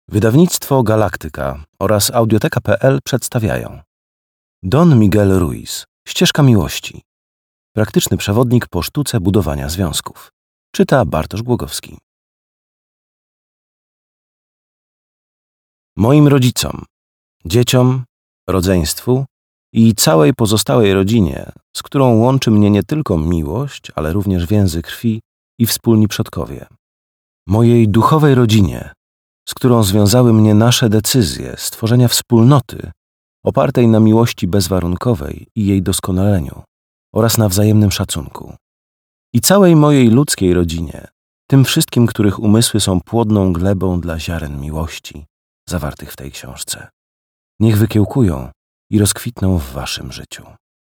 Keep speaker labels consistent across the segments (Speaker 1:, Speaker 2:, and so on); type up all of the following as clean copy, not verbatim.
Speaker 1: Wydawnictwo Galaktyka oraz Audioteka.pl przedstawiają Don Miguel Ruiz. Ścieżka miłości. Praktyczny przewodnik po sztuce budowania związków. Czyta Bartosz Głogowski. Moim rodzicom, dzieciom, rodzeństwu i całej pozostałej rodzinie, z którą łączy mnie nie tylko miłość, ale również więzy krwi i wspólni przodkowie. Mojej duchowej rodzinie, z którą związały mnie nasze decyzje stworzenia wspólnoty opartej na miłości bezwarunkowej i jej doskonaleniu oraz na wzajemnym szacunku. I całej mojej ludzkiej rodzinie, tym wszystkim, których umysły są płodną glebą dla ziaren miłości zawartych w tej książce. Niech wykiełkują i rozkwitną w waszym życiu.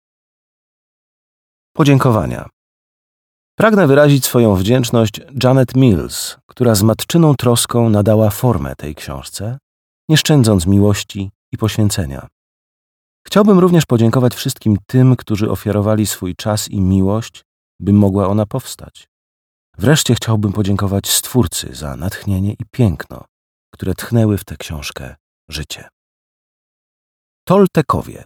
Speaker 1: Podziękowania. Pragnę wyrazić swoją wdzięczność Janet Mills, która z matczyną troską nadała formę tej książce, nie szczędząc miłości i poświęcenia. Chciałbym również podziękować wszystkim tym, którzy ofiarowali swój czas i miłość, by mogła ona powstać. Wreszcie chciałbym podziękować Stwórcy za natchnienie i piękno, które tchnęły w tę książkę życie. Toltekowie.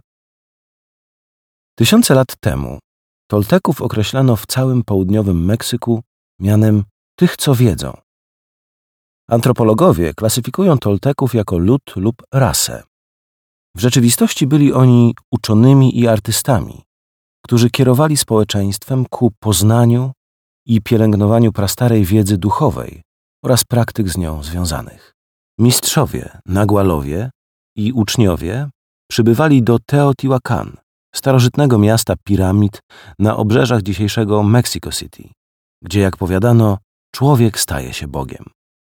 Speaker 1: Tysiące lat temu Tolteków określano w całym południowym Meksyku mianem tych, co wiedzą. Antropologowie klasyfikują Tolteków jako lud lub rasę. W rzeczywistości byli oni uczonymi i artystami, którzy kierowali społeczeństwem ku poznaniu i pielęgnowaniu prastarej wiedzy duchowej oraz praktyk z nią związanych. Mistrzowie, Nagualowie i uczniowie przybywali do Teotihuacan, starożytnego miasta piramid na obrzeżach dzisiejszego Mexico City, gdzie, jak powiadano, człowiek staje się Bogiem.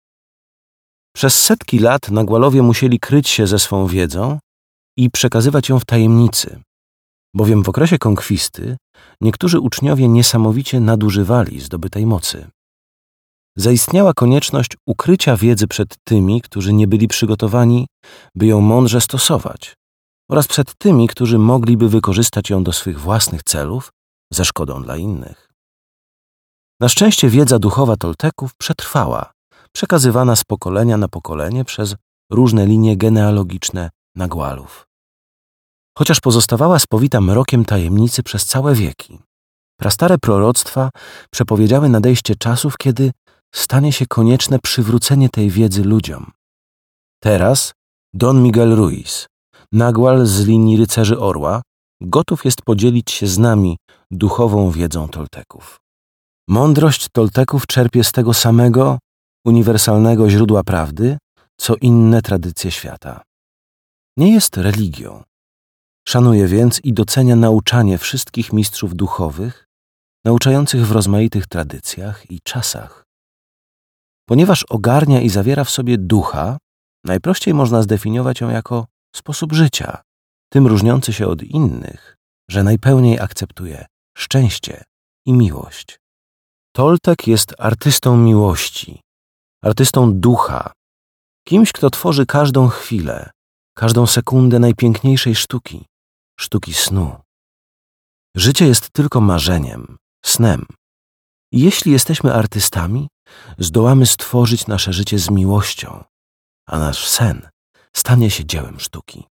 Speaker 1: Przez setki lat Nagualowie musieli kryć się ze swą wiedzą i przekazywać ją w tajemnicy, bowiem w okresie konkwisty niektórzy uczniowie niesamowicie nadużywali zdobytej mocy. Zaistniała konieczność ukrycia wiedzy przed tymi, którzy nie byli przygotowani, by ją mądrze stosować, oraz przed tymi, którzy mogliby wykorzystać ją do swych własnych celów ze szkodą dla innych. Na szczęście wiedza duchowa Tolteków przetrwała, przekazywana z pokolenia na pokolenie przez różne linie genealogiczne Nagualów. Chociaż pozostawała spowita mrokiem tajemnicy przez całe wieki, prastare proroctwa przepowiedziały nadejście czasów, kiedy stanie się konieczne przywrócenie tej wiedzy ludziom. Teraz Don Miguel Ruiz, Nagual z linii rycerzy Orła, gotów jest podzielić się z nami duchową wiedzą Tolteków. Mądrość Tolteków czerpie z tego samego, uniwersalnego źródła prawdy, co inne tradycje świata. Nie jest religią. Szanuje więc i docenia nauczanie wszystkich mistrzów duchowych, nauczających w rozmaitych tradycjach i czasach. Ponieważ ogarnia i zawiera w sobie ducha, najprościej można zdefiniować ją jako sposób życia, tym różniący się od innych, że najpełniej akceptuje szczęście i miłość. Toltek jest artystą miłości, artystą ducha, kimś, kto tworzy każdą chwilę, każdą sekundę najpiękniejszej sztuki, sztuki snu. Życie jest tylko marzeniem, snem. I jeśli jesteśmy artystami, zdołamy stworzyć nasze życie z miłością, a nasz sen stanie się dziełem sztuki.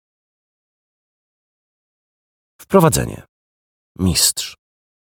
Speaker 1: Wprowadzenie. Mistrz.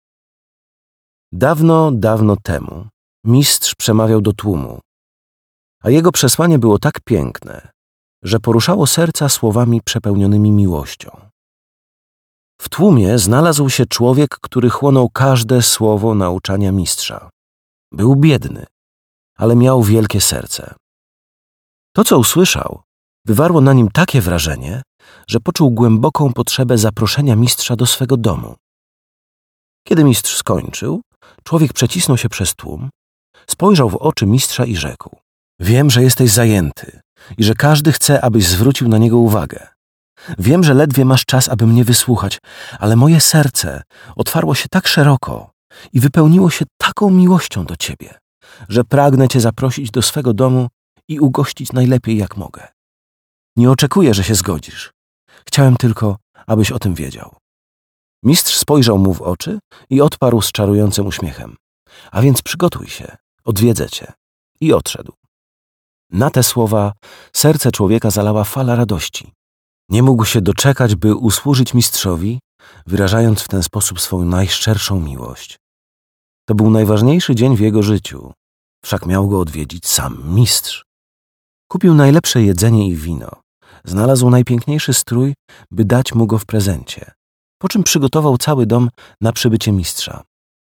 Speaker 1: Dawno, dawno temu mistrz przemawiał do tłumu, a jego przesłanie było tak piękne, że poruszało serca słowami przepełnionymi miłością. W tłumie znalazł się człowiek, który chłonął każde słowo nauczania mistrza. Był biedny, ale miał wielkie serce. To, co usłyszał, wywarło na nim takie wrażenie, że poczuł głęboką potrzebę zaproszenia mistrza do swego domu. Kiedy mistrz skończył, człowiek przecisnął się przez tłum, spojrzał w oczy mistrza i rzekł: wiem, że jesteś zajęty i że każdy chce, abyś zwrócił na niego uwagę. Wiem, że ledwie masz czas, aby mnie wysłuchać, ale moje serce otwarło się tak szeroko i wypełniło się taką miłością do ciebie, że pragnę cię zaprosić do swego domu i ugościć najlepiej jak mogę. Nie oczekuję, że się zgodzisz. Chciałem tylko, abyś o tym wiedział. Mistrz spojrzał mu w oczy i odparł z czarującym uśmiechem: a więc przygotuj się, odwiedzę cię. I odszedł. Na te słowa serce człowieka zalała fala radości. Nie mógł się doczekać, by usłużyć mistrzowi, wyrażając w ten sposób swą najszczerszą miłość. To był najważniejszy dzień w jego życiu, wszak miał go odwiedzić sam mistrz. Kupił najlepsze jedzenie i wino, znalazł najpiękniejszy strój, by dać mu go w prezencie, po czym przygotował cały dom na przybycie mistrza.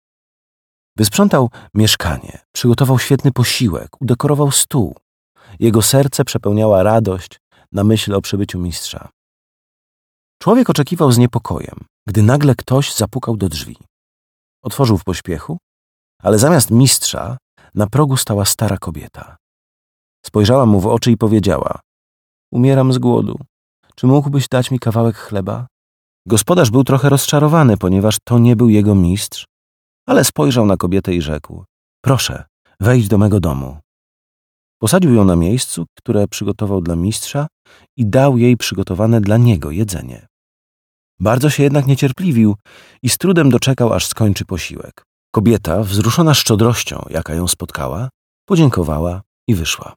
Speaker 1: Wysprzątał mieszkanie, przygotował świetny posiłek, udekorował stół. Jego serce przepełniała radość na myśl o przybyciu mistrza. Człowiek oczekiwał z niepokojem, gdy nagle ktoś zapukał do drzwi. Otworzył w pośpiechu, ale zamiast mistrza na progu stała stara kobieta. Spojrzała mu w oczy i powiedziała: umieram z głodu. Czy mógłbyś dać mi kawałek chleba? Gospodarz był trochę rozczarowany, ponieważ to nie był jego mistrz, ale spojrzał na kobietę i rzekł: proszę, wejdź do mego domu. Posadził ją na miejscu, które przygotował dla mistrza i dał jej przygotowane dla niego jedzenie. Bardzo się jednak niecierpliwił i z trudem doczekał, aż skończy posiłek. Kobieta, wzruszona szczodrością, jaka ją spotkała, podziękowała i wyszła.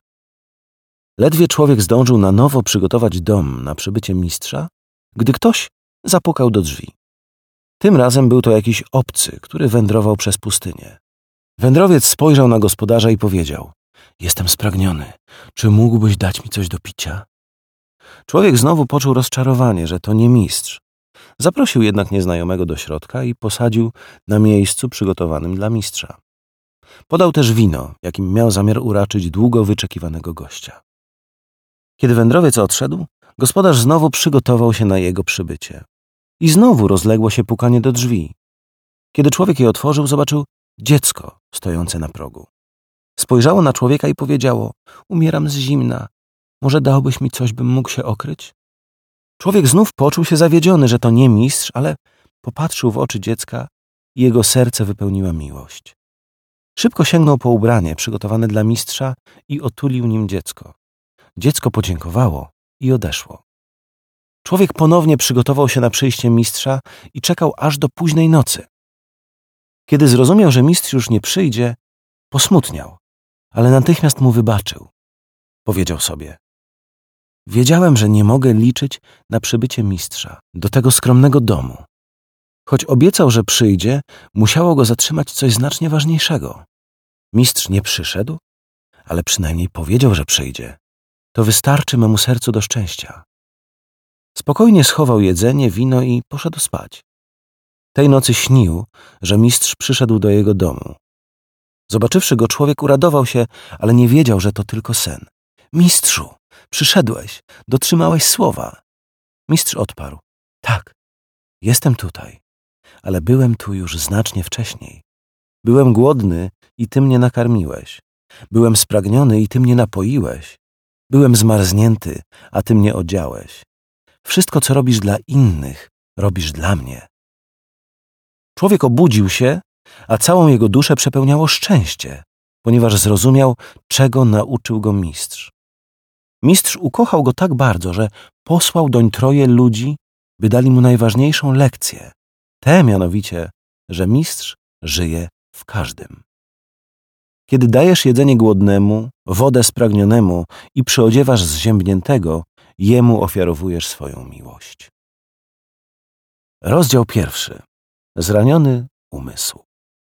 Speaker 1: Ledwie człowiek zdążył na nowo przygotować dom na przybycie mistrza, gdy ktoś zapukał do drzwi. Tym razem był to jakiś obcy, który wędrował przez pustynię. Wędrowiec spojrzał na gospodarza i powiedział: jestem spragniony. Czy mógłbyś dać mi coś do picia? Człowiek znowu poczuł rozczarowanie, że to nie mistrz. Zaprosił jednak nieznajomego do środka i posadził na miejscu przygotowanym dla mistrza. Podał też wino, jakim miał zamiar uraczyć długo wyczekiwanego gościa. Kiedy wędrowiec odszedł, gospodarz znowu przygotował się na jego przybycie. I znowu rozległo się pukanie do drzwi. Kiedy człowiek je otworzył, zobaczył dziecko stojące na progu. Spojrzało na człowieka i powiedziało: umieram z zimna. Może dałbyś mi coś, bym mógł się okryć? Człowiek znów poczuł się zawiedziony, że to nie mistrz, ale popatrzył w oczy dziecka i jego serce wypełniła miłość. Szybko sięgnął po ubranie przygotowane dla mistrza i otulił nim dziecko. Dziecko podziękowało i odeszło. Człowiek ponownie przygotował się na przyjście mistrza i czekał aż do późnej nocy. Kiedy zrozumiał, że mistrz już nie przyjdzie, posmutniał, ale natychmiast mu wybaczył. Powiedział sobie: wiedziałem, że nie mogę liczyć na przybycie mistrza do tego skromnego domu. Choć obiecał, że przyjdzie, musiało go zatrzymać coś znacznie ważniejszego. Mistrz nie przyszedł, ale przynajmniej powiedział, że przyjdzie. To wystarczy memu sercu do szczęścia. Spokojnie schował jedzenie, wino i poszedł spać. Tej nocy śnił, że mistrz przyszedł do jego domu. Zobaczywszy go, człowiek uradował się, ale nie wiedział, że to tylko sen. Mistrzu, przyszedłeś, dotrzymałeś słowa. Mistrz odparł: tak, jestem tutaj, ale byłem tu już znacznie wcześniej. Byłem głodny i ty mnie nakarmiłeś. Byłem spragniony i ty mnie napoiłeś. Byłem zmarznięty, a ty mnie odziałeś. Wszystko, co robisz dla innych, robisz dla mnie. Człowiek obudził się, a całą jego duszę przepełniało szczęście, ponieważ zrozumiał, czego nauczył go mistrz. Mistrz ukochał go tak bardzo, że posłał doń troje ludzi, by dali mu najważniejszą lekcję, tę mianowicie, że mistrz żyje w każdym. Kiedy dajesz jedzenie głodnemu, wodę spragnionemu i przyodziewasz zziębniętego, jemu ofiarowujesz swoją miłość. Rozdział 1. Zraniony umysł.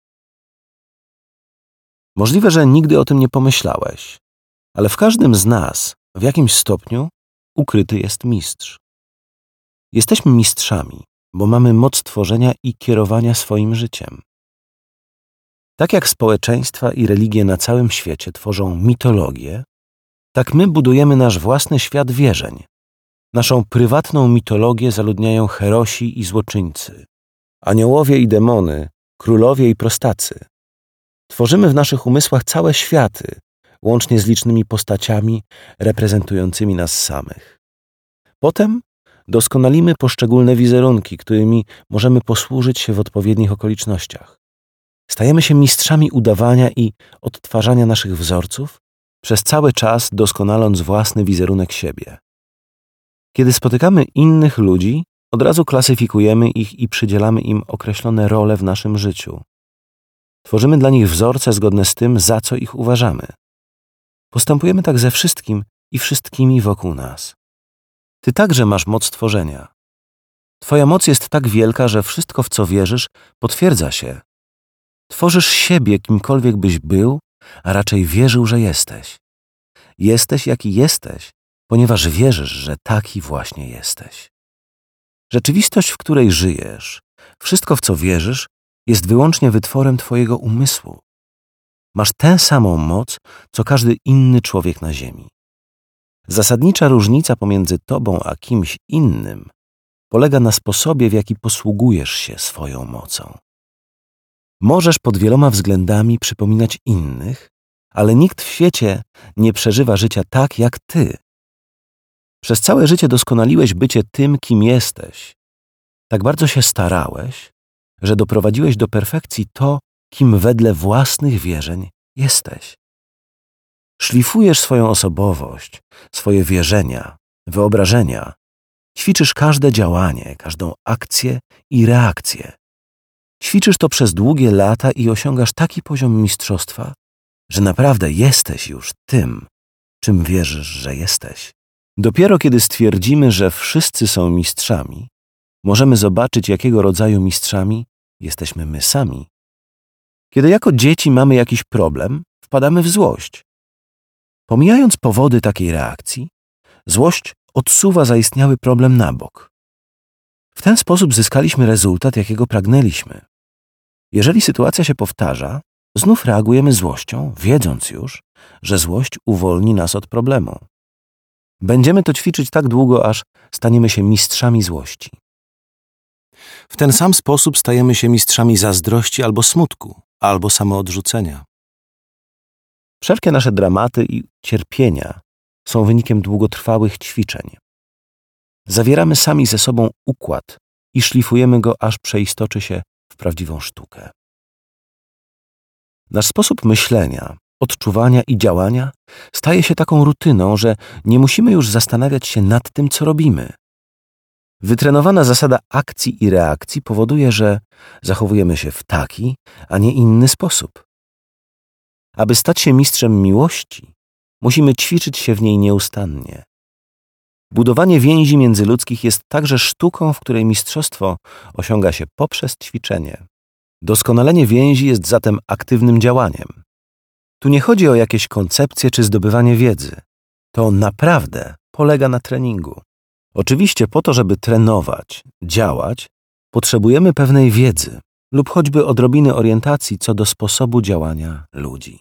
Speaker 1: Możliwe, że nigdy o tym nie pomyślałeś, ale w każdym z nas w jakimś stopniu ukryty jest mistrz. Jesteśmy mistrzami, bo mamy moc tworzenia i kierowania swoim życiem. Tak jak społeczeństwa i religie na całym świecie tworzą mitologię, tak my budujemy nasz własny świat wierzeń. Naszą prywatną mitologię zaludniają herosi i złoczyńcy, aniołowie i demony, królowie i prostacy. Tworzymy w naszych umysłach całe światy, łącznie z licznymi postaciami reprezentującymi nas samych. Potem doskonalimy poszczególne wizerunki, którymi możemy posłużyć się w odpowiednich okolicznościach. Stajemy się mistrzami udawania i odtwarzania naszych wzorców, przez cały czas doskonaląc własny wizerunek siebie. Kiedy spotykamy innych ludzi, od razu klasyfikujemy ich i przydzielamy im określone role w naszym życiu. Tworzymy dla nich wzorce zgodne z tym, za co ich uważamy. Postępujemy tak ze wszystkim i wszystkimi wokół nas. Ty także masz moc tworzenia. Twoja moc jest tak wielka, że wszystko, w co wierzysz, potwierdza się. Tworzysz siebie, kimkolwiek byś był, a raczej wierzył, że jesteś. Jesteś, jaki jesteś, ponieważ wierzysz, że taki właśnie jesteś. Rzeczywistość, w której żyjesz, wszystko, w co wierzysz, jest wyłącznie wytworem twojego umysłu. Masz tę samą moc, co każdy inny człowiek na ziemi. Zasadnicza różnica pomiędzy tobą a kimś innym polega na sposobie, w jaki posługujesz się swoją mocą. Możesz pod wieloma względami przypominać innych, ale nikt w świecie nie przeżywa życia tak jak ty. Przez całe życie doskonaliłeś bycie tym, kim jesteś. Tak bardzo się starałeś, że doprowadziłeś do perfekcji to, kim wedle własnych wierzeń jesteś. Szlifujesz swoją osobowość, swoje wierzenia, wyobrażenia. Ćwiczysz każde działanie, każdą akcję i reakcję. Ćwiczysz to przez długie lata i osiągasz taki poziom mistrzostwa, że naprawdę jesteś już tym, czym wierzysz, że jesteś. Dopiero kiedy stwierdzimy, że wszyscy są mistrzami, możemy zobaczyć, jakiego rodzaju mistrzami jesteśmy my sami. Kiedy jako dzieci mamy jakiś problem, wpadamy w złość. Pomijając powody takiej reakcji, złość odsuwa zaistniały problem na bok. W ten sposób zyskaliśmy rezultat, jakiego pragnęliśmy. Jeżeli sytuacja się powtarza, znów reagujemy złością, wiedząc już, że złość uwolni nas od problemu. Będziemy to ćwiczyć tak długo, aż staniemy się mistrzami złości. W ten sam sposób stajemy się mistrzami zazdrości albo smutku, albo samoodrzucenia. Wszelkie nasze dramaty i cierpienia są wynikiem długotrwałych ćwiczeń. Zawieramy sami ze sobą układ i szlifujemy go, aż przeistoczy się w prawdziwą sztukę. Nasz sposób myślenia, odczuwania i działania staje się taką rutyną, że nie musimy już zastanawiać się nad tym, co robimy. Wytrenowana zasada akcji i reakcji powoduje, że zachowujemy się w taki, a nie inny sposób. Aby stać się mistrzem miłości, musimy ćwiczyć się w niej nieustannie. Budowanie więzi międzyludzkich jest także sztuką, w której mistrzostwo osiąga się poprzez ćwiczenie. Doskonalenie więzi jest zatem aktywnym działaniem. Tu nie chodzi o jakieś koncepcje czy zdobywanie wiedzy. To naprawdę polega na treningu. Oczywiście po to, żeby trenować, działać, potrzebujemy pewnej wiedzy lub choćby odrobiny orientacji co do sposobu działania ludzi.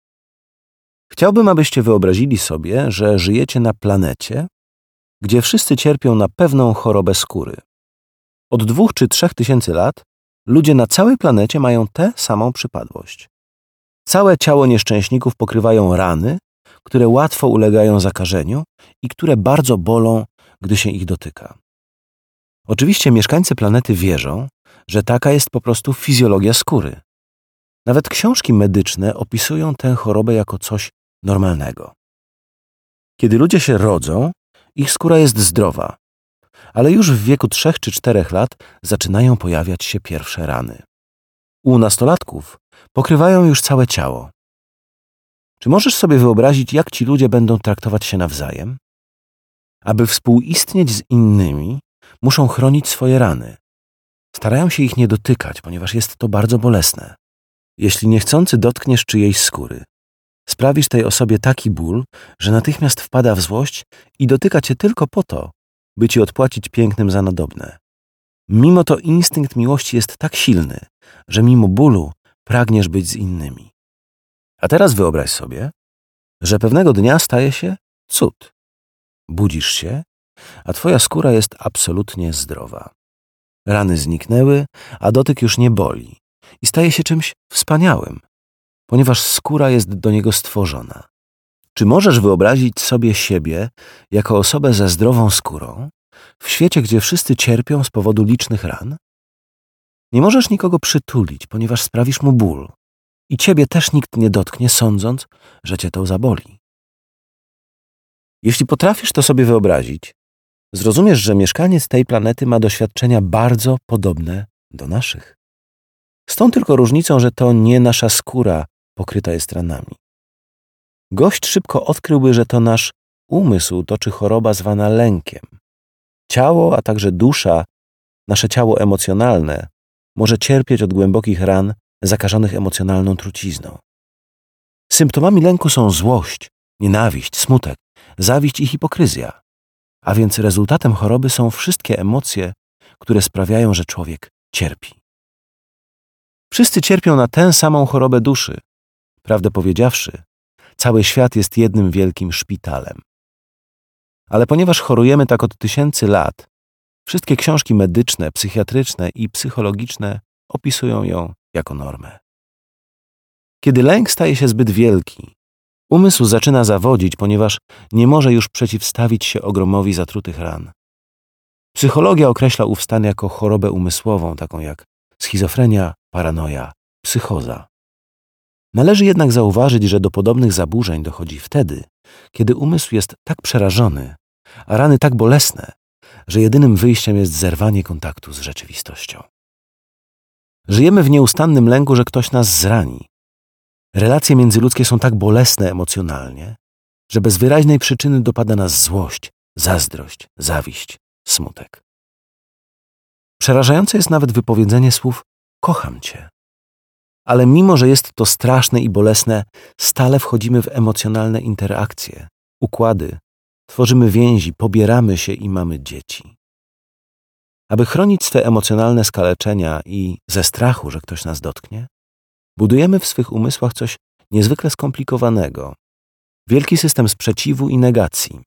Speaker 1: Chciałbym, abyście wyobrazili sobie, że żyjecie na planecie, gdzie wszyscy cierpią na pewną chorobę skóry. Od 2 czy 3 tysięcy lat ludzie na całej planecie mają tę samą przypadłość. Całe ciało nieszczęśników pokrywają rany, które łatwo ulegają zakażeniu i które bardzo bolą, gdy się ich dotyka. Oczywiście mieszkańcy planety wierzą, że taka jest po prostu fizjologia skóry. Nawet książki medyczne opisują tę chorobę jako coś normalnego. Kiedy ludzie się rodzą, ich skóra jest zdrowa, ale już w wieku 3 czy 4 lat zaczynają pojawiać się pierwsze rany. U nastolatków pokrywają już całe ciało. Czy możesz sobie wyobrazić, jak ci ludzie będą traktować się nawzajem? Aby współistnieć z innymi, muszą chronić swoje rany. Starają się ich nie dotykać, ponieważ jest to bardzo bolesne. Jeśli niechcący dotkniesz czyjejś skóry, sprawisz tej osobie taki ból, że natychmiast wpada w złość i dotyka cię tylko po to, by ci odpłacić pięknym za nadobne. Mimo to instynkt miłości jest tak silny, że mimo bólu pragniesz być z innymi. A teraz wyobraź sobie, że pewnego dnia staje się cud. Budzisz się, a twoja skóra jest absolutnie zdrowa. Rany zniknęły, a dotyk już nie boli i staje się czymś wspaniałym, ponieważ skóra jest do niego stworzona. Czy możesz wyobrazić sobie siebie jako osobę ze zdrową skórą w świecie, gdzie wszyscy cierpią z powodu licznych ran? Nie możesz nikogo przytulić, ponieważ sprawisz mu ból i ciebie też nikt nie dotknie, sądząc, że cię to zaboli. Jeśli potrafisz to sobie wyobrazić, zrozumiesz, że mieszkaniec tej planety ma doświadczenia bardzo podobne do naszych. Z tą tylko różnicą, że to nie nasza skóra pokryta jest ranami. gość szybko odkryłby, że to nasz umysł toczy choroba zwana lękiem. Ciało, a także dusza, nasze ciało emocjonalne, może cierpieć od głębokich ran zakażonych emocjonalną trucizną. Symptomami lęku są złość, nienawiść, smutek, zawiść i hipokryzja, a więc rezultatem choroby są wszystkie emocje, które sprawiają, że człowiek cierpi. Wszyscy cierpią na tę samą chorobę duszy. Prawdę powiedziawszy, cały świat jest jednym wielkim szpitalem. Ale ponieważ chorujemy tak od tysięcy lat, wszystkie książki medyczne, psychiatryczne i psychologiczne opisują ją jako normę. Kiedy lęk staje się zbyt wielki, umysł zaczyna zawodzić, ponieważ nie może już przeciwstawić się ogromowi zatrutych ran. Psychologia określa ów stan jako chorobę umysłową, taką jak schizofrenia, paranoja, psychoza. Należy jednak zauważyć, że do podobnych zaburzeń dochodzi wtedy, kiedy umysł jest tak przerażony, a rany tak bolesne, że jedynym wyjściem jest zerwanie kontaktu z rzeczywistością. Żyjemy w nieustannym lęku, że ktoś nas zrani. Relacje międzyludzkie są tak bolesne emocjonalnie, że bez wyraźnej przyczyny dopada nas złość, zazdrość, zawiść, smutek. Przerażające jest nawet wypowiedzenie słów „kocham cię”. Ale mimo, że jest to straszne i bolesne, stale wchodzimy w emocjonalne interakcje, układy, tworzymy więzi, pobieramy się i mamy dzieci. Aby chronić swe emocjonalne skaleczenia i ze strachu, że ktoś nas dotknie, budujemy w swych umysłach coś niezwykle skomplikowanego. Wielki system sprzeciwu i negacji.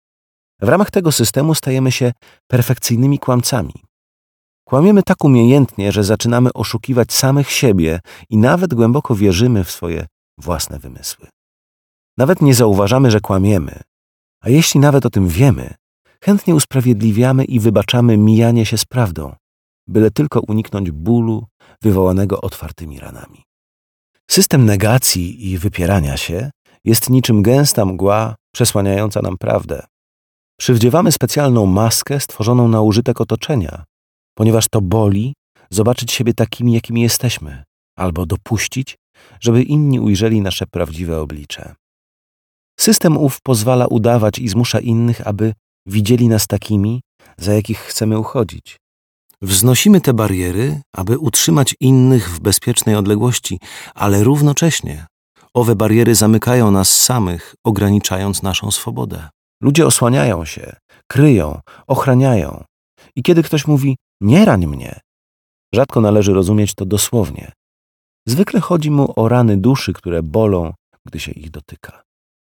Speaker 1: W ramach tego systemu stajemy się perfekcyjnymi kłamcami. Kłamiemy tak umiejętnie, że zaczynamy oszukiwać samych siebie i nawet głęboko wierzymy w swoje własne wymysły. Nawet nie zauważamy, że kłamiemy, a jeśli nawet o tym wiemy, chętnie usprawiedliwiamy i wybaczamy mijanie się z prawdą, byle tylko uniknąć bólu wywołanego otwartymi ranami. System negacji i wypierania się jest niczym gęsta mgła przesłaniająca nam prawdę. Przywdziewamy specjalną maskę stworzoną na użytek otoczenia, ponieważ to boli zobaczyć siebie takimi, jakimi jesteśmy, albo dopuścić, żeby inni ujrzeli nasze prawdziwe oblicze. System ów pozwala udawać i zmusza innych, aby widzieli nas takimi, za jakich chcemy uchodzić. Wznosimy te bariery, aby utrzymać innych w bezpiecznej odległości, ale równocześnie owe bariery zamykają nas samych, ograniczając naszą swobodę. Ludzie osłaniają się, kryją, ochraniają. I kiedy ktoś mówi „nie rań mnie”, rzadko należy rozumieć to dosłownie. Zwykle chodzi mu o rany duszy, które bolą, gdy się ich dotyka.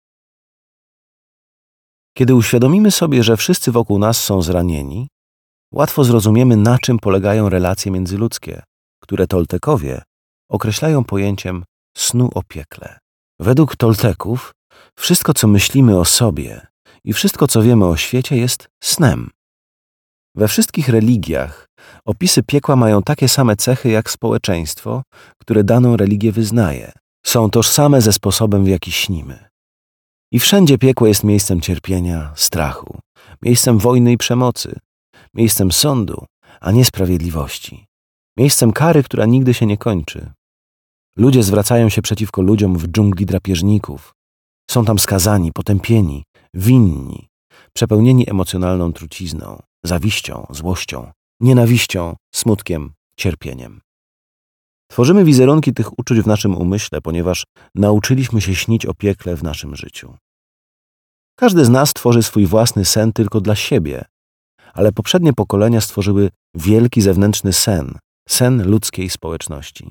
Speaker 1: Kiedy uświadomimy sobie, że wszyscy wokół nas są zranieni, łatwo zrozumiemy, na czym polegają relacje międzyludzkie, które Toltekowie określają pojęciem snu o piekle. Według Tolteków wszystko, co myślimy o sobie i wszystko, co wiemy o świecie, jest snem. We wszystkich religiach opisy piekła mają takie same cechy jak społeczeństwo, które daną religię wyznaje. Są tożsame ze sposobem, w jaki śnimy. I wszędzie piekło jest miejscem cierpienia, strachu, miejscem wojny i przemocy, miejscem sądu, a nie sprawiedliwości, miejscem kary, która nigdy się nie kończy. Ludzie zwracają się przeciwko ludziom w dżungli drapieżników. Są tam skazani, potępieni, winni, przepełnieni emocjonalną trucizną, zawiścią, złością, nienawiścią, smutkiem, cierpieniem. Tworzymy wizerunki tych uczuć w naszym umyśle, ponieważ nauczyliśmy się śnić o piekle w naszym życiu. Każdy z nas tworzy swój własny sen tylko dla siebie, ale poprzednie pokolenia stworzyły wielki zewnętrzny sen, sen ludzkiej społeczności.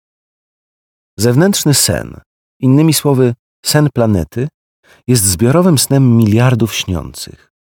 Speaker 1: Zewnętrzny sen, innymi słowy sen planety, jest zbiorowym snem miliardów śniących.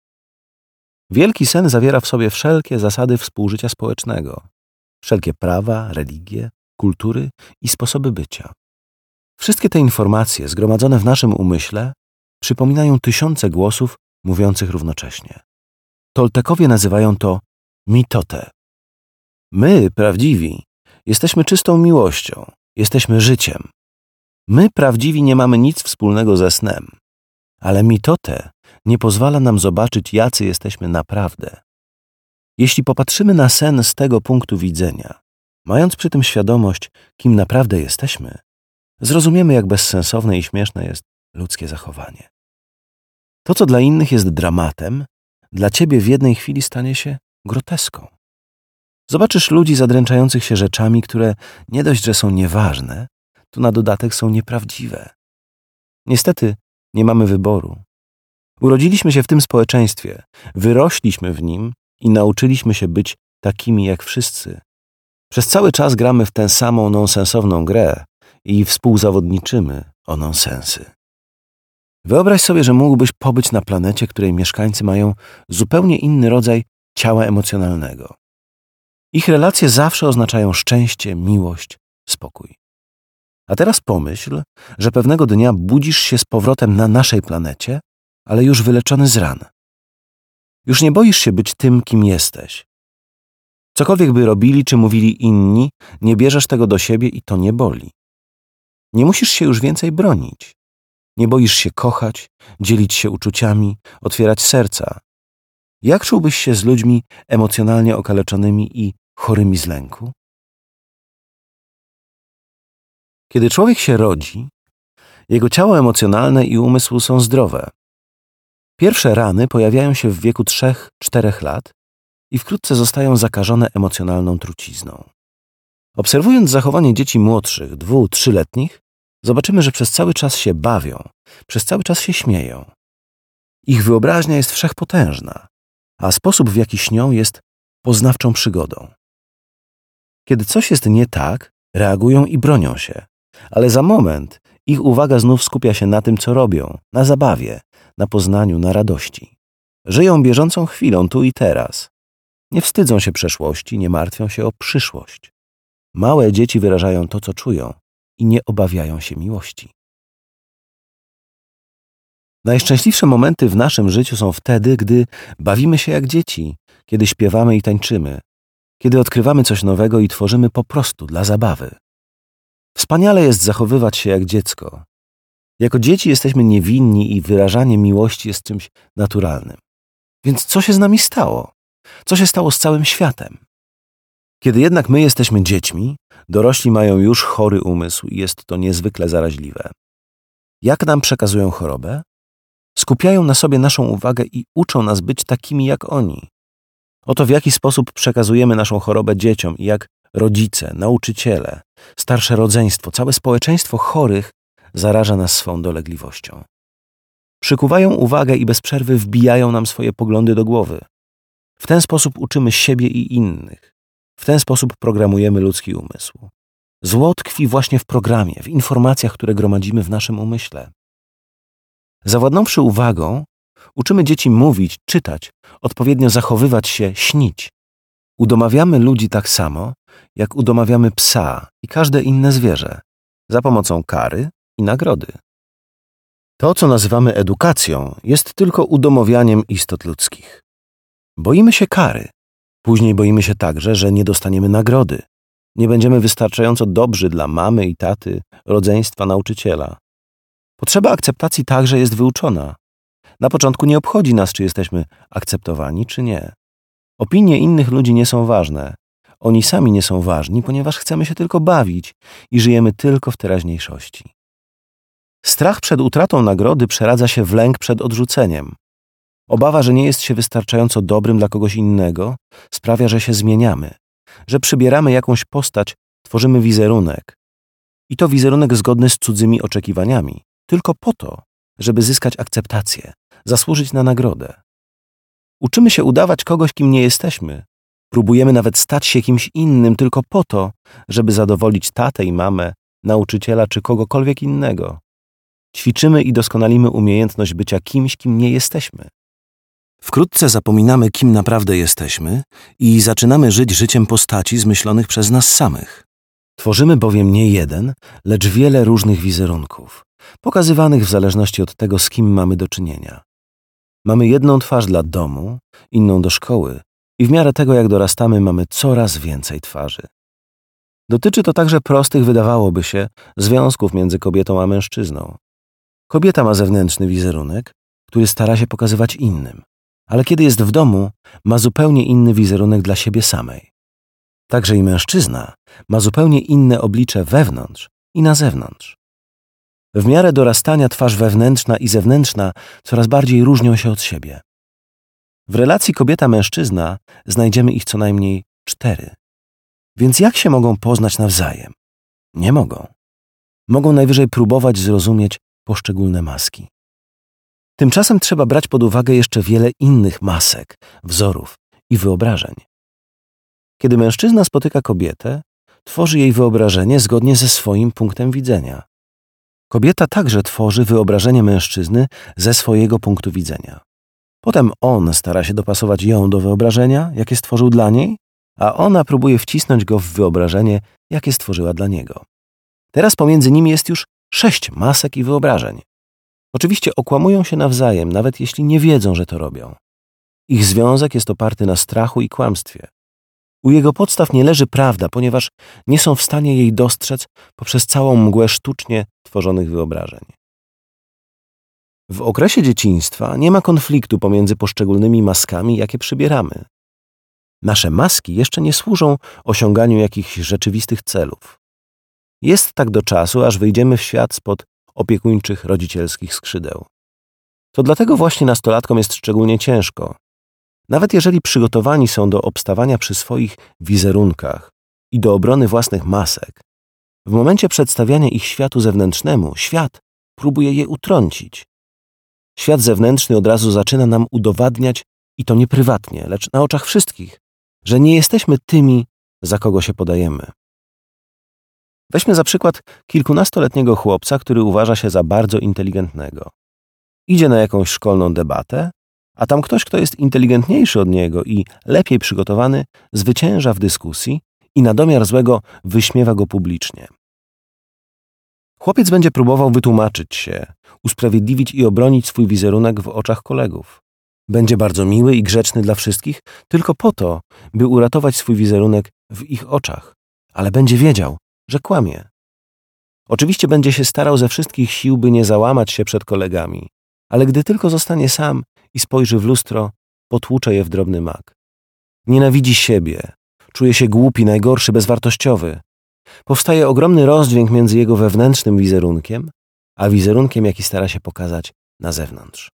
Speaker 1: Wielki sen zawiera w sobie wszelkie zasady współżycia społecznego, wszelkie prawa, religie, kultury i sposoby bycia. Wszystkie te informacje zgromadzone w naszym umyśle przypominają tysiące głosów mówiących równocześnie. Toltekowie nazywają to mitote. My, prawdziwi, jesteśmy czystą miłością, jesteśmy życiem. My, prawdziwi, nie mamy nic wspólnego ze snem, ale mitote nie pozwala nam zobaczyć, jacy jesteśmy naprawdę. Jeśli popatrzymy na sen z tego punktu widzenia, mając przy tym świadomość, kim naprawdę jesteśmy, zrozumiemy, jak bezsensowne i śmieszne jest ludzkie zachowanie. To, co dla innych jest dramatem, dla ciebie w jednej chwili stanie się groteską. Zobaczysz ludzi zadręczających się rzeczami, które nie dość, że są nieważne, to na dodatek są nieprawdziwe. Niestety nie mamy wyboru. Urodziliśmy się w tym społeczeństwie, wyrośliśmy w nim i nauczyliśmy się być takimi jak wszyscy. Przez cały czas gramy w tę samą nonsensowną grę i współzawodniczymy o nonsensy. Wyobraź sobie, że mógłbyś pobyć na planecie, której mieszkańcy mają zupełnie inny rodzaj ciała emocjonalnego. Ich relacje zawsze oznaczają szczęście, miłość, spokój. A teraz pomyśl, że pewnego dnia budzisz się z powrotem na naszej planecie, ale już wyleczony z ran. Już nie boisz się być tym, kim jesteś. Cokolwiek by robili czy mówili inni, nie bierzesz tego do siebie i to nie boli. Nie musisz się już więcej bronić. Nie boisz się kochać, dzielić się uczuciami, otwierać serca. Jak czułbyś się z ludźmi emocjonalnie okaleczonymi i chorymi z lęku? Kiedy człowiek się rodzi, jego ciało emocjonalne i umysł są zdrowe. Pierwsze rany pojawiają się w wieku 3-4 lat i wkrótce zostają zakażone emocjonalną trucizną. Obserwując zachowanie dzieci młodszych, 2-3-letnich, zobaczymy, że przez cały czas się bawią, przez cały czas się śmieją. Ich wyobraźnia jest wszechpotężna, a sposób, w jaki śnią, jest poznawczą przygodą. Kiedy coś jest nie tak, reagują i bronią się, ale za moment ich uwaga znów skupia się na tym, co robią, na zabawie, na poznaniu, na radości. Żyją bieżącą chwilą, tu i teraz. Nie wstydzą się przeszłości, nie martwią się o przyszłość. Małe dzieci wyrażają to, co czują i nie obawiają się miłości. Najszczęśliwsze momenty w naszym życiu są wtedy, gdy bawimy się jak dzieci, kiedy śpiewamy i tańczymy, kiedy odkrywamy coś nowego i tworzymy po prostu dla zabawy. Wspaniale jest zachowywać się jak dziecko. Jako dzieci jesteśmy niewinni i wyrażanie miłości jest czymś naturalnym. Więc co się z nami stało? Co się stało z całym światem? Kiedy jednak my jesteśmy dziećmi, dorośli mają już chory umysł i jest to niezwykle zaraźliwe. Jak nam przekazują chorobę? Skupiają na sobie naszą uwagę i uczą nas być takimi jak oni. Oto w jaki sposób przekazujemy naszą chorobę dzieciom i jak rodzice, nauczyciele, starsze rodzeństwo, całe społeczeństwo chorych zaraża nas swą dolegliwością. Przykuwają uwagę i bez przerwy wbijają nam swoje poglądy do głowy. W ten sposób uczymy siebie i innych. W ten sposób programujemy ludzki umysł. Zło tkwi właśnie w programie, w informacjach, które gromadzimy w naszym umyśle. Zawładnąwszy uwagą, uczymy dzieci mówić, czytać, odpowiednio zachowywać się, śnić. Udomawiamy ludzi tak samo, jak udomawiamy psa i każde inne zwierzę, za pomocą kary i nagrody. To, co nazywamy edukacją, jest tylko udomawianiem istot ludzkich. Boimy się kary. Później boimy się także, że nie dostaniemy nagrody. Nie będziemy wystarczająco dobrzy dla mamy i taty, rodzeństwa, nauczyciela. Potrzeba akceptacji także jest wyuczona. Na początku nie obchodzi nas, czy jesteśmy akceptowani, czy nie. Opinie innych ludzi nie są ważne. Oni sami nie są ważni, ponieważ chcemy się tylko bawić i żyjemy tylko w teraźniejszości. Strach przed utratą nagrody przeradza się w lęk przed odrzuceniem. Obawa, że nie jest się wystarczająco dobrym dla kogoś innego, sprawia, że się zmieniamy, że przybieramy jakąś postać, tworzymy wizerunek. I to wizerunek zgodny z cudzymi oczekiwaniami, tylko po to, żeby zyskać akceptację, zasłużyć na nagrodę. Uczymy się udawać kogoś, kim nie jesteśmy. Próbujemy nawet stać się kimś innym tylko po to, żeby zadowolić tatę i mamę, nauczyciela czy kogokolwiek innego. Ćwiczymy i doskonalimy umiejętność bycia kimś, kim nie jesteśmy. Wkrótce zapominamy, kim naprawdę jesteśmy i zaczynamy żyć życiem postaci zmyślonych przez nas samych. Tworzymy bowiem nie jeden, lecz wiele różnych wizerunków, pokazywanych w zależności od tego, z kim mamy do czynienia. Mamy jedną twarz dla domu, inną do szkoły i w miarę tego, jak dorastamy, mamy coraz więcej twarzy. Dotyczy to także prostych, wydawałoby się, związków między kobietą a mężczyzną. Kobieta ma zewnętrzny wizerunek, który stara się pokazywać innym, ale kiedy jest w domu, ma zupełnie inny wizerunek dla siebie samej. Także i mężczyzna ma zupełnie inne oblicze wewnątrz i na zewnątrz. W miarę dorastania twarz wewnętrzna i zewnętrzna coraz bardziej różnią się od siebie. W relacji kobieta-mężczyzna znajdziemy ich co najmniej 4. Więc jak się mogą poznać nawzajem? Nie mogą. Mogą najwyżej próbować zrozumieć poszczególne maski. Tymczasem trzeba brać pod uwagę jeszcze wiele innych masek, wzorów i wyobrażeń. Kiedy mężczyzna spotyka kobietę, tworzy jej wyobrażenie zgodnie ze swoim punktem widzenia. Kobieta także tworzy wyobrażenie mężczyzny ze swojego punktu widzenia. Potem on stara się dopasować ją do wyobrażenia, jakie stworzył dla niej, a ona próbuje wcisnąć go w wyobrażenie, jakie stworzyła dla niego. Teraz pomiędzy nimi jest już 6 masek i wyobrażeń. Oczywiście okłamują się nawzajem, nawet jeśli nie wiedzą, że to robią. Ich związek jest oparty na strachu i kłamstwie. U jego podstaw nie leży prawda, ponieważ nie są w stanie jej dostrzec poprzez całą mgłę sztucznie tworzonych wyobrażeń. W okresie dzieciństwa nie ma konfliktu pomiędzy poszczególnymi maskami, jakie przybieramy. Nasze maski jeszcze nie służą osiąganiu jakichś rzeczywistych celów. Jest tak do czasu, aż wyjdziemy w świat spod opiekuńczych rodzicielskich skrzydeł. To dlatego właśnie nastolatkom jest szczególnie ciężko. Nawet jeżeli przygotowani są do obstawania przy swoich wizerunkach i do obrony własnych masek, w momencie przedstawiania ich światu zewnętrznemu, świat próbuje je utrącić. Świat zewnętrzny od razu zaczyna nam udowadniać, i to nie prywatnie, lecz na oczach wszystkich, że nie jesteśmy tymi, za kogo się podajemy. Weźmy za przykład kilkunastoletniego chłopca, który uważa się za bardzo inteligentnego. Idzie na jakąś szkolną debatę, a tam ktoś, kto jest inteligentniejszy od niego i lepiej przygotowany, zwycięża w dyskusji i na domiar złego wyśmiewa go publicznie. Chłopiec będzie próbował wytłumaczyć się, usprawiedliwić i obronić swój wizerunek w oczach kolegów. Będzie bardzo miły i grzeczny dla wszystkich, tylko po to, by uratować swój wizerunek w ich oczach, ale będzie wiedział, że kłamie. Oczywiście będzie się starał ze wszystkich sił, by nie załamać się przed kolegami, ale gdy tylko zostanie sam i spojrzy w lustro, potłucze je w drobny mak. Nienawidzi siebie, czuje się głupi, najgorszy, bezwartościowy. Powstaje ogromny rozdźwięk między jego wewnętrznym wizerunkiem, a wizerunkiem, jaki stara się pokazać na zewnątrz.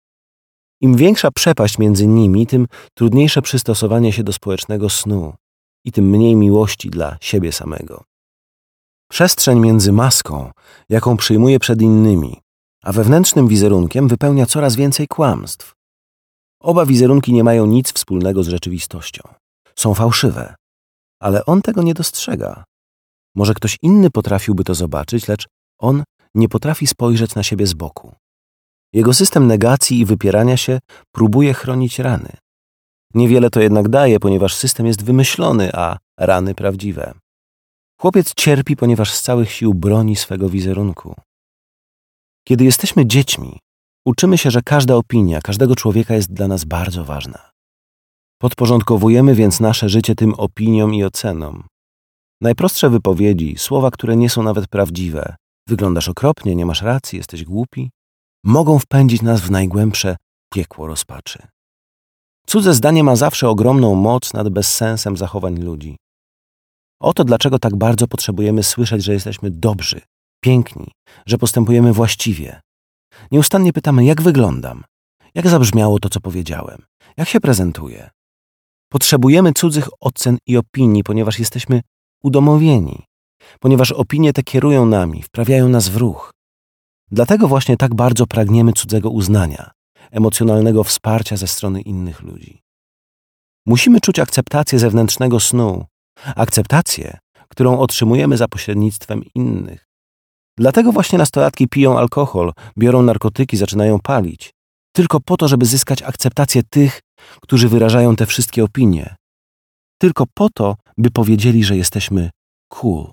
Speaker 1: Im większa przepaść między nimi, tym trudniejsze przystosowanie się do społecznego snu i tym mniej miłości dla siebie samego. Przestrzeń między maską, jaką przyjmuje przed innymi, a wewnętrznym wizerunkiem wypełnia coraz więcej kłamstw. Oba wizerunki nie mają nic wspólnego z rzeczywistością. Są fałszywe, ale on tego nie dostrzega. Może ktoś inny potrafiłby to zobaczyć, lecz on nie potrafi spojrzeć na siebie z boku. Jego system negacji i wypierania się próbuje chronić rany. Niewiele to jednak daje, ponieważ system jest wymyślony, a rany prawdziwe. Chłopiec cierpi, ponieważ z całych sił broni swego wizerunku. Kiedy jesteśmy dziećmi, uczymy się, że każda opinia każdego człowieka jest dla nas bardzo ważna. Podporządkowujemy więc nasze życie tym opiniom i ocenom. Najprostsze wypowiedzi, słowa, które nie są nawet prawdziwe, wyglądasz okropnie, nie masz racji, jesteś głupi, mogą wpędzić nas w najgłębsze piekło rozpaczy. Cudze zdanie ma zawsze ogromną moc nad bezsensem zachowań ludzi. Oto dlaczego tak bardzo potrzebujemy słyszeć, że jesteśmy dobrzy, piękni, że postępujemy właściwie. Nieustannie pytamy, jak wyglądam, jak zabrzmiało to, co powiedziałem, jak się prezentuję. Potrzebujemy cudzych ocen i opinii, ponieważ jesteśmy udomowieni, ponieważ opinie te kierują nami, wprawiają nas w ruch. Dlatego właśnie tak bardzo pragniemy cudzego uznania, emocjonalnego wsparcia ze strony innych ludzi. Musimy czuć akceptację zewnętrznego snu, akceptację, którą otrzymujemy za pośrednictwem innych. Dlatego właśnie nastolatki piją alkohol, biorą narkotyki, zaczynają palić, tylko po to, żeby zyskać akceptację tych, którzy wyrażają te wszystkie opinie. Tylko po to, by powiedzieli, że jesteśmy cool.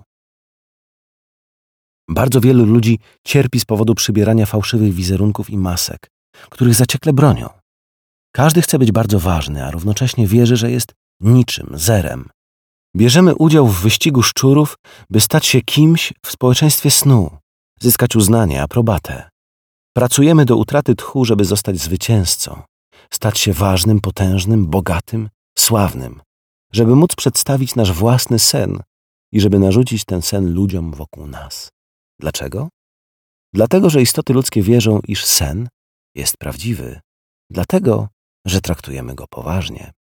Speaker 1: Bardzo wielu ludzi cierpi z powodu przybierania fałszywych wizerunków i masek, których zaciekle bronią. Każdy chce być bardzo ważny, a równocześnie wierzy, że jest niczym, zerem. Bierzemy udział w wyścigu szczurów, by stać się kimś w społeczeństwie snu, zyskać uznanie, aprobatę. Pracujemy do utraty tchu, żeby zostać zwycięzcą, stać się ważnym, potężnym, bogatym, sławnym, żeby móc przedstawić nasz własny sen i żeby narzucić ten sen ludziom wokół nas. Dlaczego? Dlatego, że istoty ludzkie wierzą, iż sen jest prawdziwy. Dlatego, że traktujemy go poważnie.